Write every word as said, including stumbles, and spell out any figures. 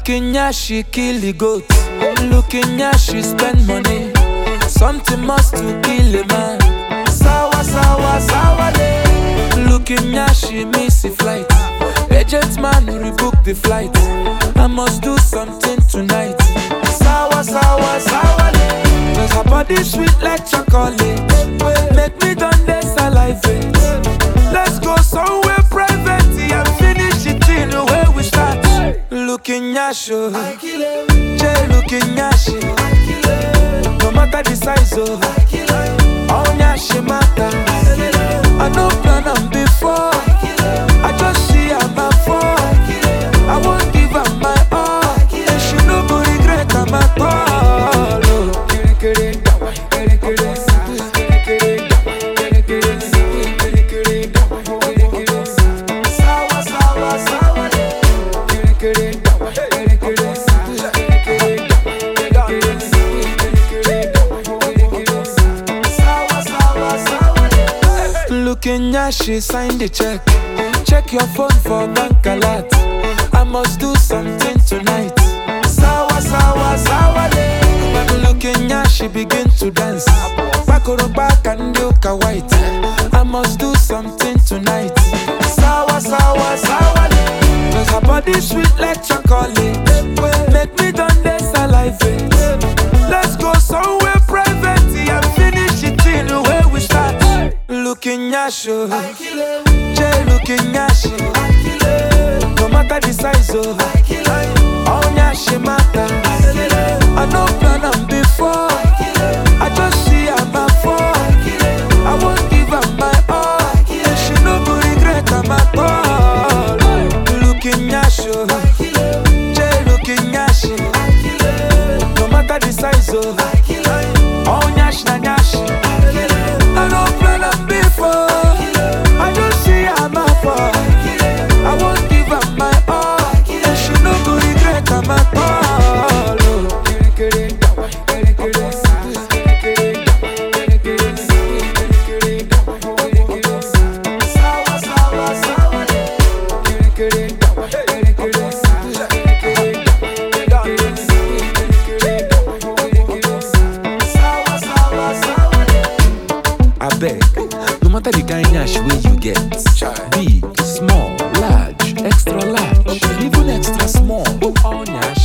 Looking at she kill the goat. Looking at she spend money. Something must to kill a man. Sawa, sawa, sawa day. Looking at she miss a flight. Agent man rebook the flight. I must do something tonight. Sawa, sawa, sawa day. Cause her body sweet like chocolate. Make me done this salivate. Let's go somewhere private and finish it in the way we start. Looking at you, Jay looking at you. No matter the size of all she matter. I no plan on before. I just see her my fall. I won't give her my all. And she no go regret her my all. Looking at she signed the check. Check your phone for bank alert. I must do something tonight. Sawa, sawa, sawa day. Looking at she begin to dance. Back or back and look a white. I must do something tonight. Sawa, sawa, sawa day. Cause her body sweet like chocolate. Make me done this salivate. Let's go somewhere private and finish it in the way we start. Looking at you, Jay looking at you. No matter the size of all she matter. I no plan on before. I just see her my fall. I won't give her my all. And she no go regret her my all. Looking at you, Jay looking at you. No matter the size of all nyash na nyash. I no plan on before. I just see her my fall. I won't give her my all. And she no go regret her my all. I beg, no matter the kind nyash way you get, big, small, large, extra large, even extra small, all nyash